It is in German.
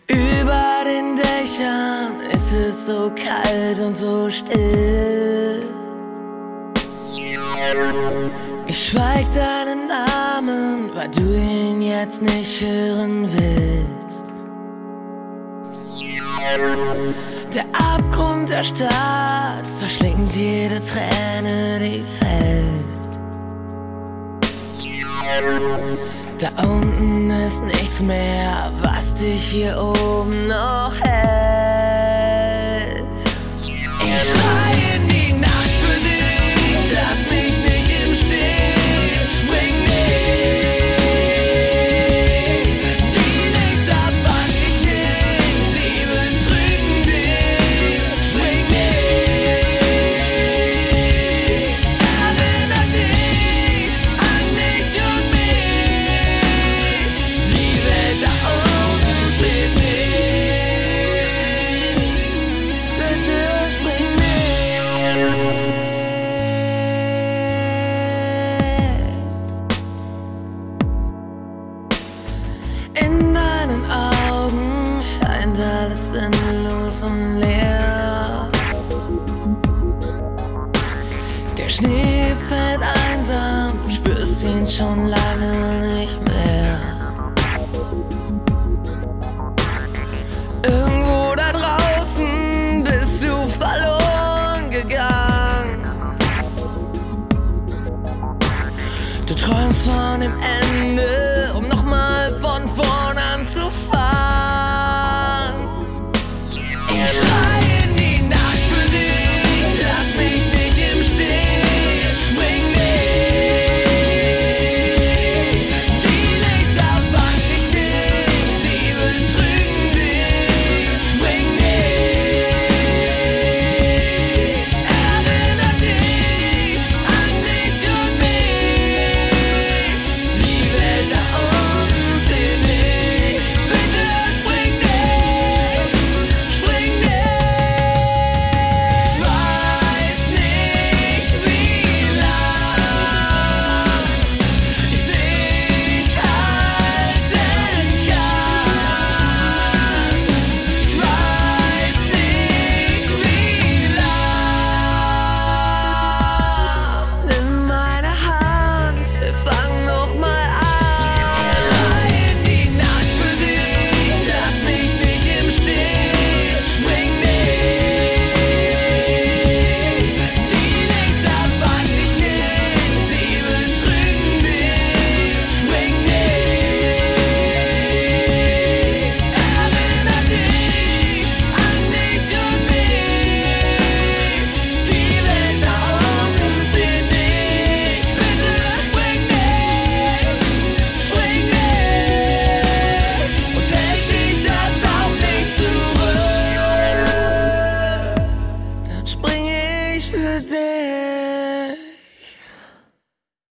Über den Dächern ist es so kalt und so still. Ich schweig deinen Namen, weil du ihn jetzt nicht hören willst. Der Abgrund der Stadt verschlingt jede Träne, die fällt. Da unten ist nichts mehr, was dich hier oben noch hält. Ich schrei in die Nacht für dich, lass mich nicht im Stich, spring nicht. Die Lichter fang ich nicht, sie betrügen dich, spring nicht. Erinnere dich an dich und mich, die Welt da unten fehlt nicht. Bitte spring nicht. In deinen Augen scheint alles sinnlos und leer. Der Schnee fällt einsam, spürst ihn schon lange nicht